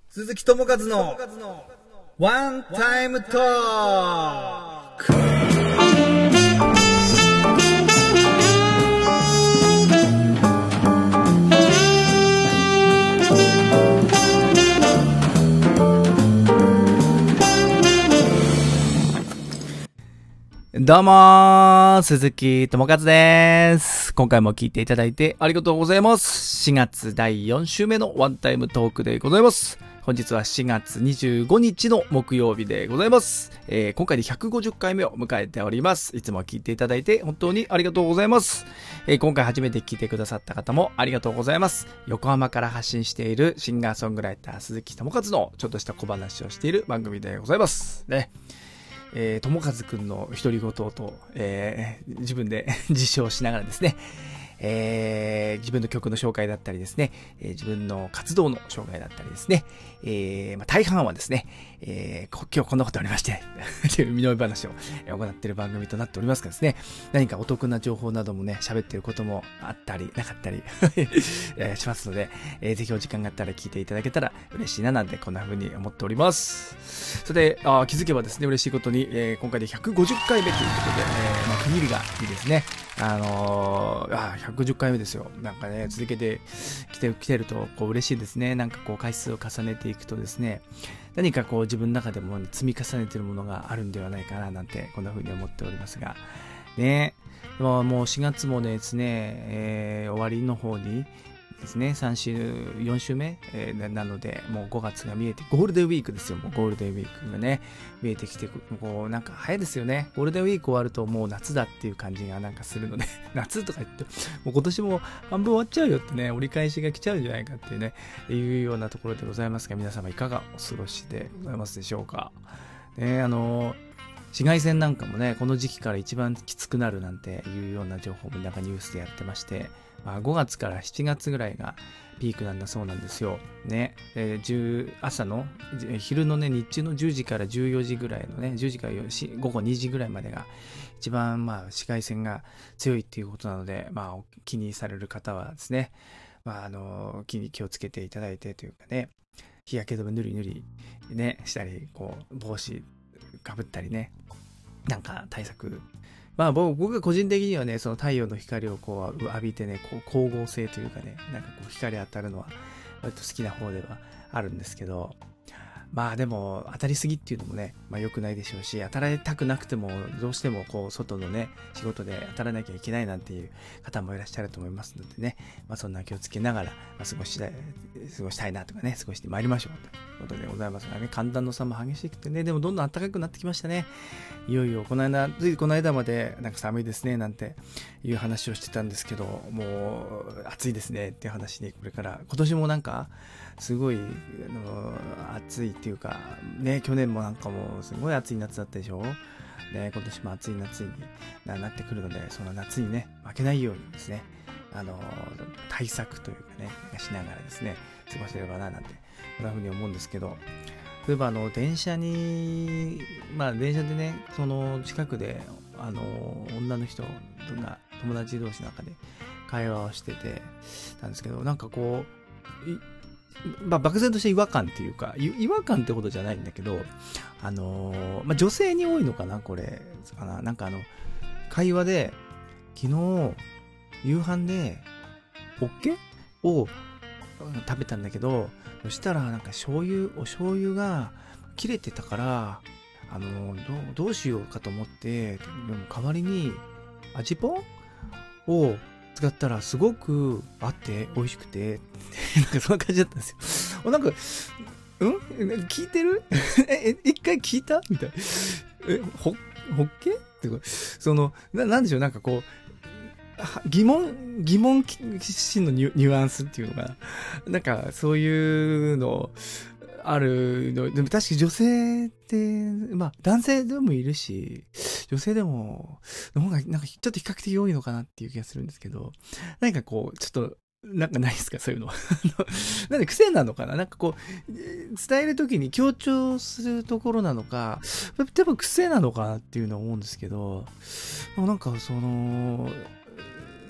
鈴木智和のワンタイムトーク。どうもー、鈴木智和です。今回も聞いていただいてありがとうございます。4月第4週目のワンタイムトークでございます。本日は4月25日の木曜日でございます。今回で150回目を迎えております。いつも聞いていただいて本当にありがとうございます。今回初めて聞いてくださった方もありがとうございます。横浜から発信しているシンガーソングライター鈴木智和のちょっとした小話をしている番組でございます。ね。友和くんの独り言と、自分で自称しながらですね、自分の曲の紹介だったりですね、自分の活動の紹介だったりですね、大半はですね、今日こんなことありましてという身の上話を行っている番組となっておりますがですね、何かお得な情報などもね、喋っていることもあったりなかったりしますので、ぜひお時間があったら聞いていただけたら嬉しいななんてこんな風に思っております。それで気づけばですね、嬉しいことに、今回で150回目ということで、区切りがいいですね。110回目ですよ。なんかね、続けてきてるとこう嬉しいですね。なんかこう回数を重ねていくとですね、何かこう自分の中でも積み重ねているものがあるんではないかななんてこんな風に思っておりますがね。もう4月もですね、終わりの方にですね、4週目、なのでもう5月が見えて、ゴールデンウィークですよ。もうゴールデンウィークがね見えてきて、こうなんか早いですよね。ゴールデンウィーク終わるともう夏だっていう感じがなんかするので夏とか言ってもう今年も半分終わっちゃうよってね、折り返しが来ちゃうんじゃないかっていうね、いうようなところでございますが、皆様いかがお過ごしでございますでしょうかね。紫外線なんかもね、この時期から一番きつくなるなんていうような情報もなんかニュースでやってまして、5月から7月ぐらいがピークなんだそうなんですよ。ね。朝の、昼のね、日中の10時から14時ぐらいのね、10時から午後2時ぐらいまでが一番紫外線が強いっていうことなので、気にされる方はですね、気をつけていただいてというかね、日焼け止めぬりぬりね、したり、こう、帽子かぶったりね、なんか対策。僕が個人的にはね、その太陽の光をこう浴びてね、こう光合成というかね、なんかこう光当たるのは割と好きな方ではあるんですけど、でも当たりすぎっていうのもね、良くないでしょうし、当たられたくなくてもどうしてもこう外のね仕事で当たらなきゃいけないなんていう方もいらっしゃると思いますのでね、そんな気をつけながら、過ごしたいなとかね、過ごしてまいりましょうということでございますがね、寒暖の差も激しくてね、でもどんどん暖かくなってきましたね。いよいよついこの間までなんか寒いですねなんていう話をしてたんですけど、もう暑いですねっていう話にこれから今年もなんかすごい暑いっていうかね、去年もなんかもうすごい暑い夏だったでしょね。今年も暑い夏になってくるので、その夏にね負けないようにですね、対策というかねしながらですね過ごせればななんてこんな風に思うんですけど、例えば電車でね、その近くで女の人が友達同士の中で会話をしててたんですけど、なんかこう漠然とした違和感っていうか、違和感ってことじゃないんだけど、女性に多いのかなこれかな。なんか会話で昨日夕飯でホッケを食べたんだけど、そしたらなんかお醤油が切れてたからどうしようかと思って、でも代わりに味ぽんを使ったらすごくあって美味しくてなんかそんな感じだったんですよ。なんか聞いてる一回聞いたみたい。ホッケってなんでしょう、なんかこう疑問心のニュアンスっていうのがなんかそういうのあるのでも、確かに女性って男性でもいるし女性でもの方がなんかちょっと比較的多いのかなっていう気がするんですけど、なんかこうちょっとなんかないですかそういうのなんで癖なのかな、なんかこう伝えるときに強調するところなのか、多分癖なのかなっていうのは思うんですけど、なんか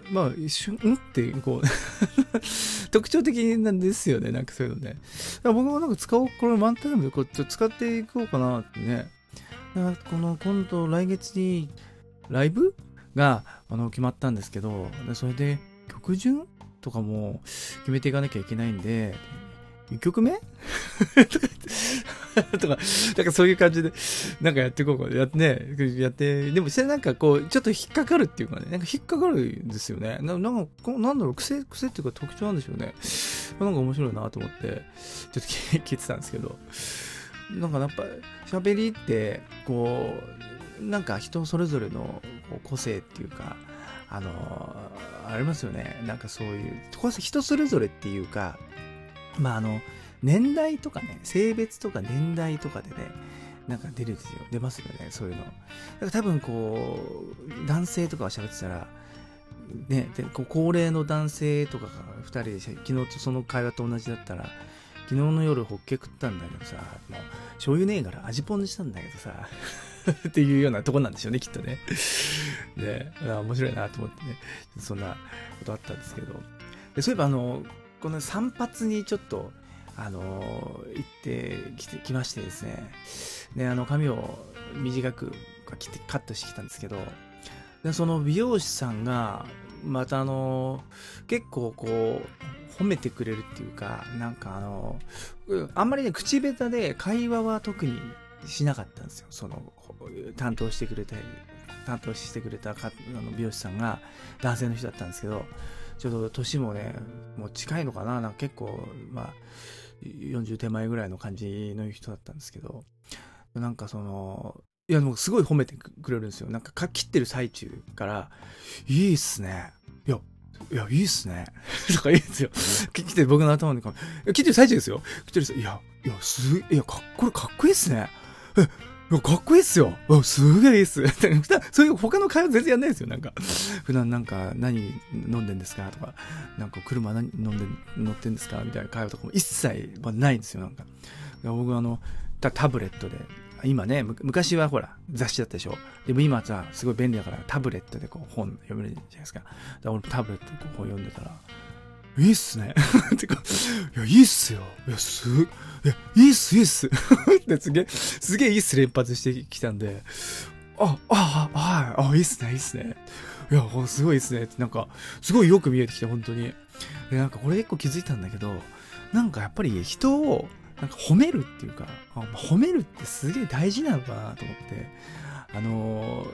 まあ、一瞬、ってこう、特徴的なんですよね、なんかそういうのね。だから僕もなんかこれワンタイムでこうちょっと使っていこうかなってね。だからこの今度来月にライブが決まったんですけど、それで曲順とかも決めていかなきゃいけないんで、1曲目とか、なんかそういう感じで、なんかやっていこうか。やって、でもそれなんかこう、ちょっと引っかかるっていうかね、なんか引っかかるんですよね。なんか、なんだろう、癖っていうか特徴なんでしょうね。なんか面白いなと思って、ちょっと聞いてたんですけど、なんかやっぱ、喋りって、こう、なんか人それぞれの個性っていうか、ありますよね。なんかそういう、人それぞれっていうか、まあ年代とかね、性別とか年代とかでね、なんか出ますよね、そういうの。だから多分こう、男性とかが喋ってたら、ね、で高齢の男性とかが2人で昨日とその会話と同じだったら、昨日の夜ホッケ食ったんだけどさ、もう醤油ねえから味ポンにしたんだけどさ、っていうようなとこなんでしょうね、きっとね。で、面白いなと思ってね、そんなことあったんですけど。でそういえばこの散髪にちょっと、行ってきましてですね。で、髪を短く切ってカットしてきたんですけど、で、その美容師さんが、また結構こう、褒めてくれるっていうか、なんかあんまりね、口下手で会話は特にしなかったんですよ。担当してくれた美容師さんが男性の人だったんですけど、ちょっと年もね、もう近いのかな、なんか結構、まあ、40手前ぐらいの感じの人だったんですけど、なんかいや、もうすごい褒めてくれるんですよ。なんか切ってる最中から、いいっすね。いや、いいっすね。とかいいですよ。切って僕の頭に切ってる最中ですよ。切ってるいや、かっこいいっすね。いや、かっこいいっすよ。すげえいいっす。そういう他の会話全然やんないですよ。なんか、普段なんか何飲んでんですかとか、なんか車乗ってんですかみたいな会話とかも一切ないんですよ。なんか。僕タブレットで、今ね、昔はほら、雑誌だったでしょ。でも今さ、すごい便利だからタブレットでこう本読めるじゃないですか。だから俺タブレットでこう本読んでたら、いいっすね。てか、いや、いいっすよ。いや、いいっす。ってすげえいいっす連発してきたんで、いいっすね。いや、すごいいいっすね。って、なんか、すごいよく見えてきて、本当に。で、なんかこれ結構気づいたんだけど、なんかやっぱり人を、なんか褒めるっていうか、褒めるってすげえ大事なのかなと思って、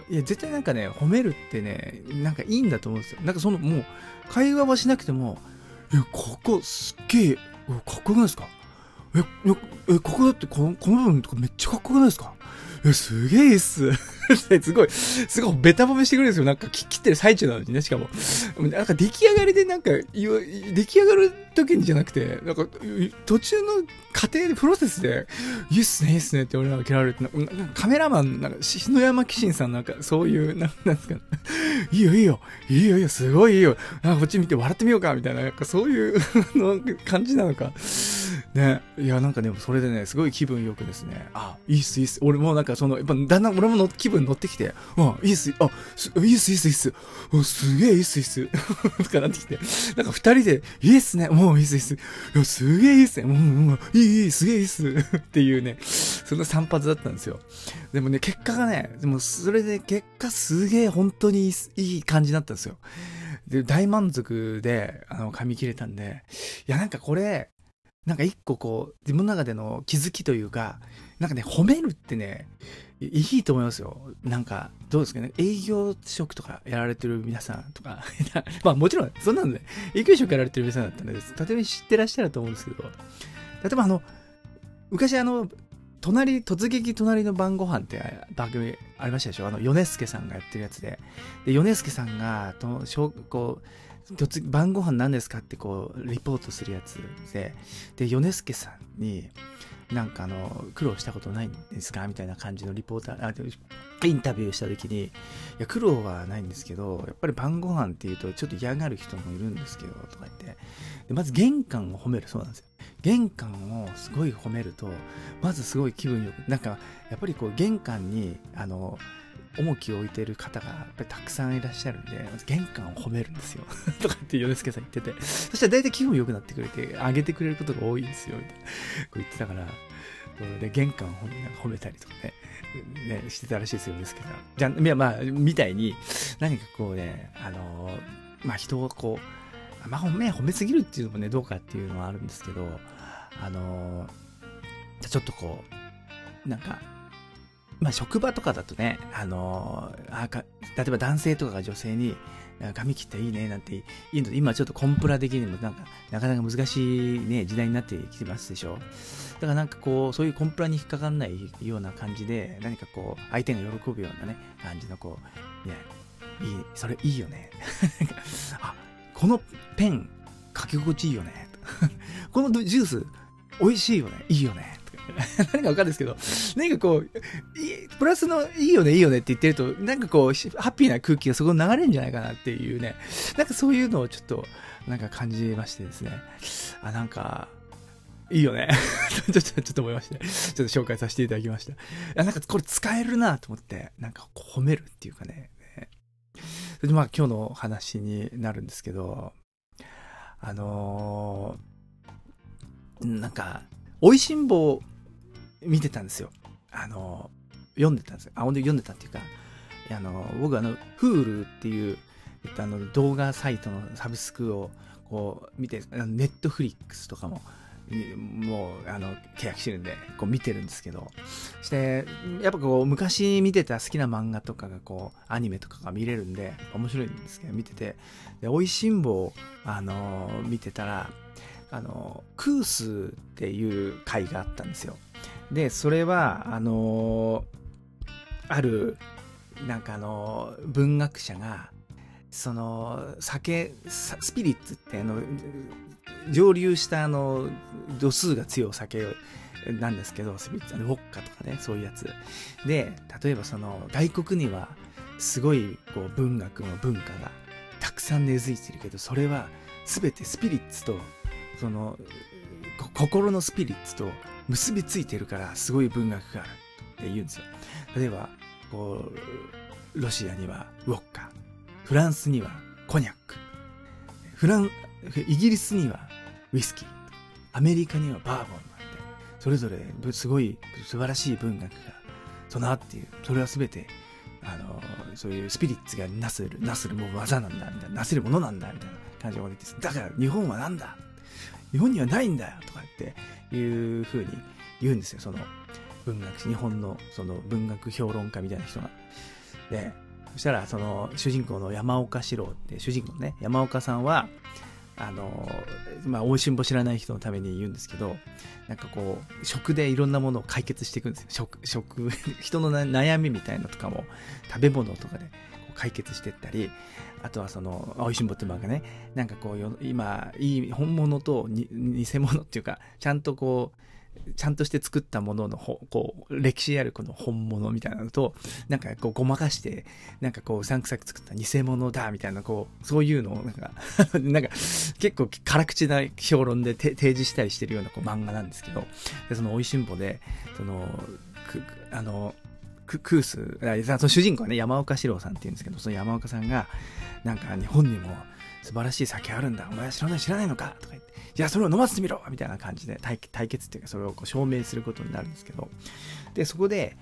いや、絶対なんかね、褒めるってね、なんかいいんだと思うんですよ。なんかもう、会話はしなくても、いや、ここすっげえ、かっこよくないですか？ここだってこの部分とかめっちゃかっこよくないですか？すげえいいっす。すごいベタ褒めしてくれるんですよ。なんか切ってる最中なのにね、しかも。なんか出来上がりでなんか、出来上がる時にじゃなくて、なんか途中の過程でプロセスで、いいっすねって俺なんか切られて、なんかカメラマン、なんか篠山紀信さんなんかそういう、なんですか、いいよ、すごいいいよ。こっち見て笑ってみようか、みたいな、なんかそういうの感じなのか。ね。いや、なんかでもそれでね、すごい気分よくですね、いいっす。俺もなんかやっぱだんだん俺も気分乗ってきて、いいっす。いいっす。すげえいいっす。とかなってきて、なんか二人で、いいっすね。もういいっす。いや、すげえいいっすね。いい、すげえいいっす。っていうね、その散髪だったんですよ。でもね、結果がね、それで結果すげえ本当にいい感じだったんですよ。で、大満足で、髪切れたんで、いや、なんかこれ、なんか一個こう、自分の中での気づきというか、なんかね、褒めるってね、いいと思いますよ。なんか、どうですかね、営業職とかやられてる皆さんとか、まあもちろん、そんなんで、営業職やられてる皆さんだったんで、例えば知ってらっしゃると思うんですけど、例えば昔突撃隣の晩ご飯って番組ありましたでしょ？米助さんがやってるやつで。で、米助さんが、こう、晩ご飯何ですかってこう、リポートするやつで、米助さんに、なんか苦労したことないんですかみたいな感じのインタビューした時に、いや、苦労はないんですけど、やっぱり晩ご飯っていうとちょっと嫌がる人もいるんですけど、とか言って。で、まず玄関を褒めるそうなんですよ。玄関をすごい褒めると、まずすごい気分よく、なんか、やっぱりこう玄関に、 重きを置いている方がやっぱりたくさんいらっしゃるんで、まず玄関を褒めるんですよ。とかって米助さん言ってて。そしたら大体気分良くなってくれて、あげてくれることが多いですよ、みたいな。こう言ってたから、で玄関を褒めたりとかね、してたらしいですよ、米助さん。じゃあ、いや、まあ、みたいに、何かこうね、まあ人をこう、まあ褒めすぎるっていうのもね、どうかっていうのはあるんですけど、ちょっとこう、なんか、まあ職場とかだとね、例えば男性とかが女性に、髪切ったらいいねなんて言うの、今ちょっとコンプラ的にもなかなか難しいね、時代になってきてますでしょ。だからなんかこう、そういうコンプラに引っかかんないような感じで、何かこう、相手が喜ぶようなね、感じのこう、ね、それいいよね。あ、このペン、書き心地いいよね。このジュース、美味しいよね。いいよね。何かわかんないですけど、何かこう、プラスのいいよね、いいよねって言ってると、なんかこう、ハッピーな空気がそこに流れるんじゃないかなっていうね、なんかそういうのをちょっと、なんか感じましてですね。なんか、いいよね。ちょっと思いまして、ちょっと紹介させていただきました。なんかこれ使えるなと思って、なんか褒めるっていうかね。それでまあ今日の話になるんですけど、なんか、美味しんぼ見てたんですよ。読んでたんですよ。読んでたっていうか、僕Hulu っていう、動画サイトのサブスクをこう見て、Netflix とかも、もう、契約してるんで、こう見てるんですけど、して、やっぱこう、昔見てた好きな漫画とかがこう、アニメとかが見れるんで、面白いんですけど、見てて、で、美味しんぼを、見てたら、クースっていう回があったんですよ。で、それは、ある、なんか文学者が、スピリッツって蒸留した度数が強いお酒なんですけど、スピリッツウォッカとかね、そういうやつ。で、例えば外国には、すごい、こう、文学の文化がたくさん根付いてるけど、それは、すべてスピリッツと、心のスピリッツと結びついてるからすごい文学があるって言うんですよ。例えば、こう、ロシアにはウォッカ、フランスにはコニャック、イギリスにはウイスキー、アメリカにはバーボンなんて、それぞれすごい素晴らしい文学が備わっている。それはすべて、そういうスピリッツがなするもう技なんだ、みたいな、なせるものなんだ、みたいな感じで言って、だから日本はなんだ、日本にはないんだよとかっていう風に言うんですよ。日本の文学評論家みたいな人が。で、そしたら主人公の山岡四郎って主人公のね、山岡さんは、まあ、美味しんぼ知らない人のために言うんですけど、なんかこう、食でいろんなものを解決していくんですよ。人の悩みみたいなとかも、食べ物とかで解決していったり、あとは美味しんぼって漫画ね、なんかこう、今、いい本物と偽物っていうか、ちゃんとして作ったもののこう、歴史あるこの本物みたいなのと、なんかこう、ごまかして、なんかこう、うさんくさく作った偽物だ、みたいな、こう、そういうのをなんか、なんか、結構辛口な評論で提示したりしてるようなこう漫画なんですけど、で、美味しんぼで、クース、主人公はね、山岡四郎さんって言うんですけど、その山岡さんが、なんか日本にも素晴らしい酒あるんだ、お前は知らないのかとか言って、じゃあそれを飲ませてみろみたいな感じで対決っていうか、それをこう証明することになるんですけど、で、そこで、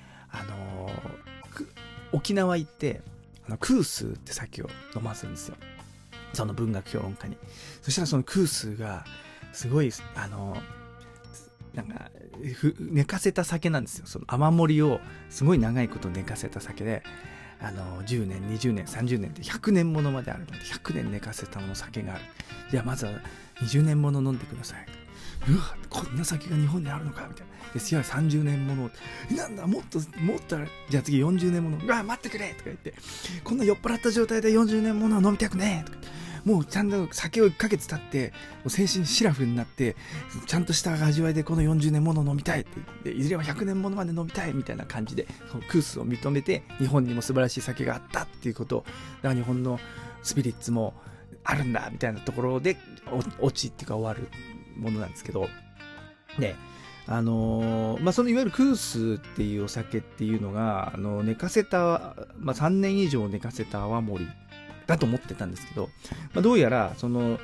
沖縄行って、クースって酒を飲ませるんですよ。その文学評論家に。そしたらそのクースが、すごい、なんか、寝かせた酒なんですよ。その雨漏りをすごい長いこと寝かせた酒で、10年、20年、30年って100年ものまであるので、100年寝かせた酒がある。じゃあまずは20年もの飲んでください。うわ、こんな酒が日本にあるのかみたいな。で、次は30年もの。なんだ、もっとある。じゃあ次40年もの。うわ、待ってくれとか言って、こんな酔っ払った状態で40年ものを飲みたくねえとか。もうちゃんと酒を1ヶ月経って、もう精神シラフになって、ちゃんとした味わいでこの40年もの飲みたいって言って、いずれは100年ものまで飲みたいみたいな感じで、そのクースを認めて、日本にも素晴らしい酒があったっていうことを、だから日本のスピリッツもあるんだみたいなところで、オチっていうか終わるものなんですけど、で、 そのいわゆるクースっていうお酒っていうのが、寝かせた、3年以上寝かせた泡盛だと思ってたんですけど、どうやら、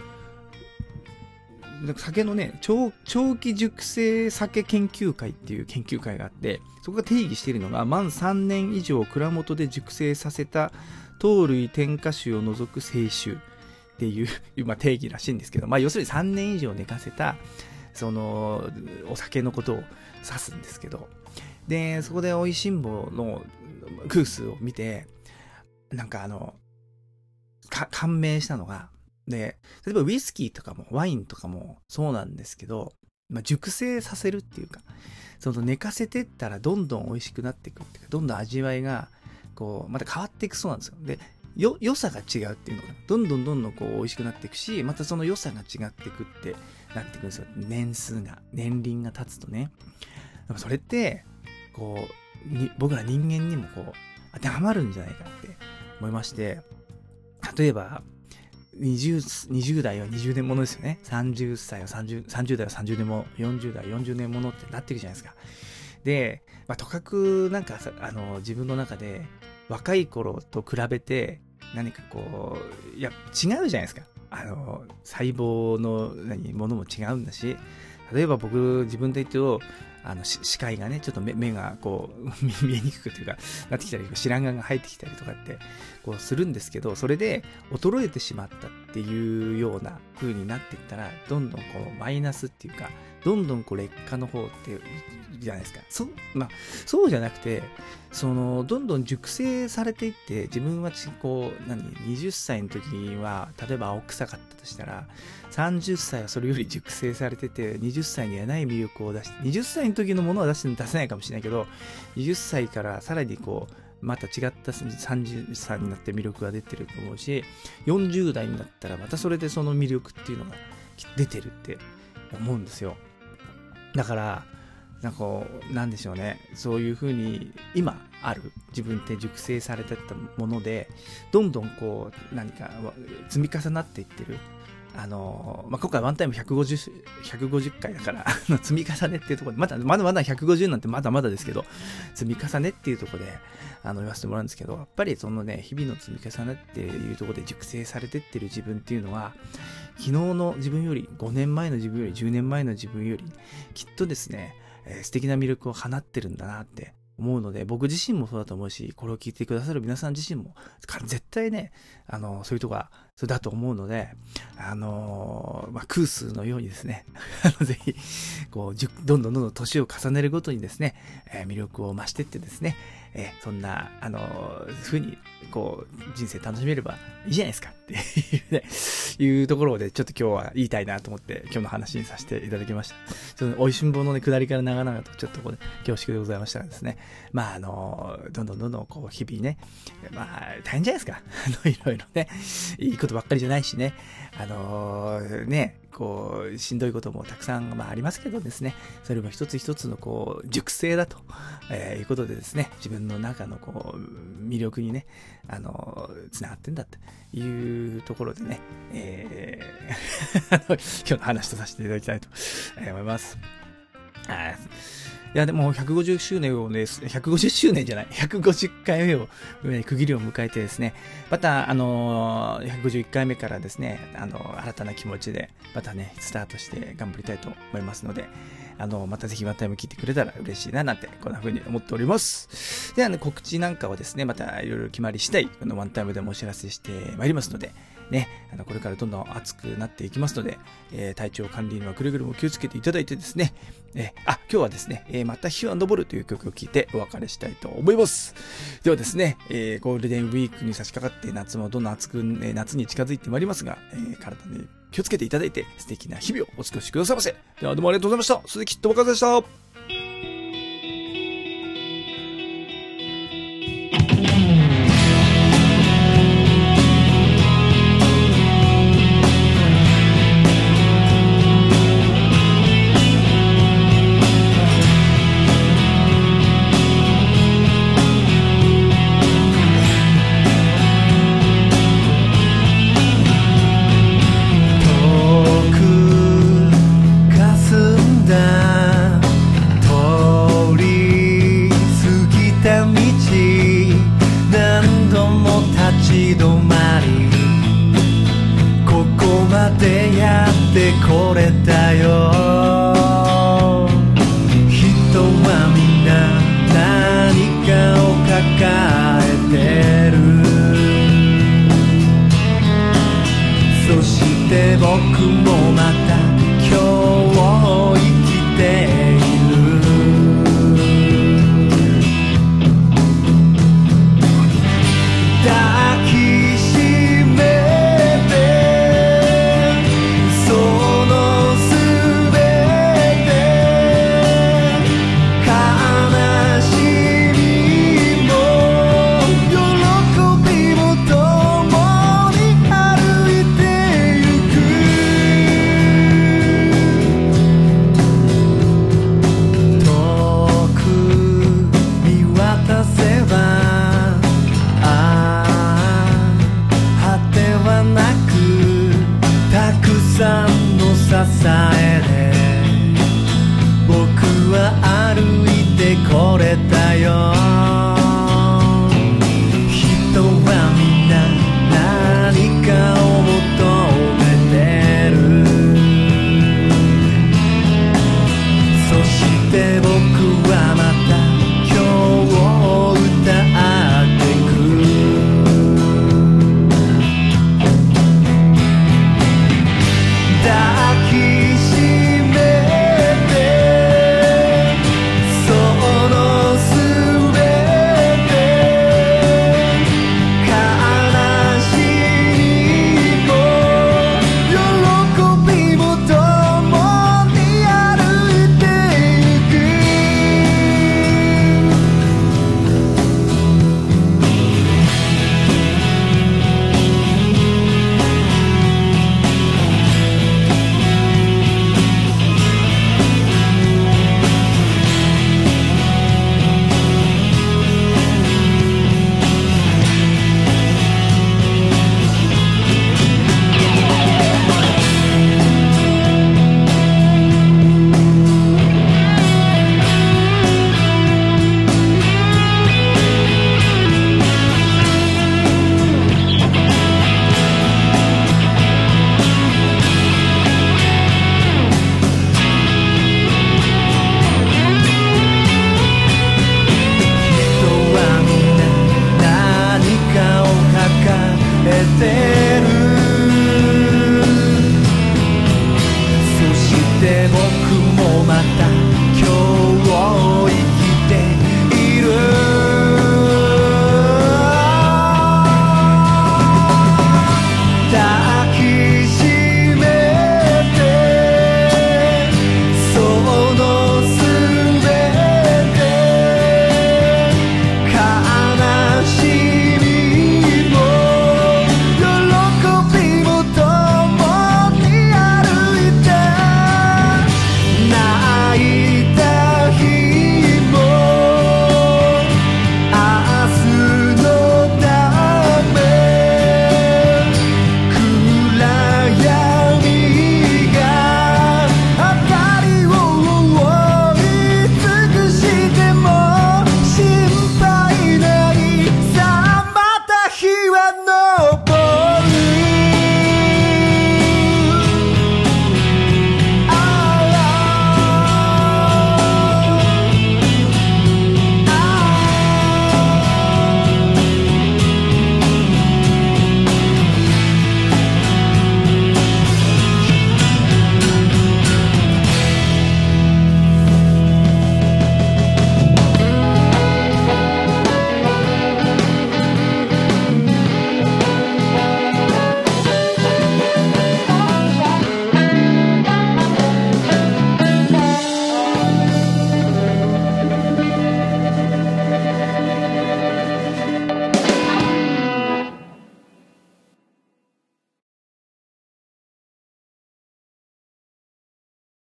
酒のね、長期熟成酒研究会っていう研究会があって、そこが定義しているのが、満3年以上蔵元で熟成させた糖類添加酒を除く清酒っていう、定義らしいんですけど、要するに3年以上寝かせた、お酒のことを指すんですけど、で、そこで美味しんぼのクースを見て、感銘したのが、で、例えばウイスキーとかもワインとかもそうなんですけど、熟成させるっていうか、寝かせてったらどんどん美味しくなっていくっていうか、どんどん味わいが、また変わっていくそうなんですよ。で、良さが違うっていうのが、どんどん美味しくなっていくし、またその良さが違っていくってなっていくんですよ。年輪が経つとね。でもそれって、僕ら人間にも当てはまるんじゃないかって思いまして、例えば、20代は20年ものですよね。30代は30年もの、40代40年ものってなってるじゃないですか。で、とかく自分の中で若い頃と比べて何か違うじゃないですか。細胞のものも違うんだし、例えば僕自分で言うと、視界がね、ちょっと目が見えにくくというか、なってきたり、白髪が生えてきたりとかって、するんですけど、それで衰えてしまったっていうような風になっていったら、どんどんマイナスっていうか、どんどん劣化の方っていう、じゃないですか。そうじゃなくて、どんどん熟成されていって、自分は20歳の時は、例えば青臭かったとしたら、30歳はそれより熟成されてて、20歳にはない魅力を出して、20歳の時のものは出せないかもしれないけど、20歳からさらにまた違った30歳になって魅力が出てると思うし、40代になったらまたそれでその魅力っていうのが出てるって思うんですよ。だから、なんでしょうね。そういう風に、今ある自分って熟成されてたもので、どんどん何か積み重なっていってる。今回ワンタイム150回だから積み重ねっていうところで、まだ150なんてまだまだですけど、積み重ねっていうところで、言わせてもらうんですけど、やっぱり日々の積み重ねっていうところで熟成されてってる自分っていうのは、昨日の自分より、5年前の自分より、10年前の自分より、きっとですね、素敵な魅力を放ってるんだなって思うので、僕自身もそうだと思うし、これを聞いてくださる皆さん自身も、絶対ね、そういうとこが、それだと思うので、クースのようにですね、ぜひ、どんどん年を重ねるごとにですね、魅力を増していってですね、そんな、風に、人生楽しめればいいじゃないですかっていうね、いうところで、ちょっと今日は言いたいなと思って、今日の話にさせていただきました。ちょっと、おいしんぼのね、下りから長々と、ちょっと恐縮でございましたがですね、どんどん日々ね、大変じゃないですか。いろいろね、いいことばっかりじゃないしね、しんどいこともたくさん、ありますけどですね、それも一つ一つの熟成だと、いうことでですね、自分の中の魅力にね、つながってんだというところでね、今日の話とさせていただきたいと思います。いや、でも150周年をね、150周年じゃない、150回目を、区切りを迎えてですね、また、151回目からですね、新たな気持ちで、またね、スタートして頑張りたいと思いますので、またぜひワンタイム聞いてくれたら嬉しいななんて、こんな風に思っております。ではね、告知なんかはですね、またいろいろ決まり次第、ワンタイムでもお知らせしてまいりますので、ね、これからどんどん暑くなっていきますので、体調管理にはくれぐれも気をつけていただいてですね、今日はですね、また日は昇るという曲を聴いてお別れしたいと思います。ではですね、ゴールデンウィークに差し掛かって夏もどんどん暑く、夏に近づいてまいりますが、体に気をつけていただいて素敵な日々をお過ごしくださいませ。ではどうもありがとうございました。鈴木智和でした。 何かを抱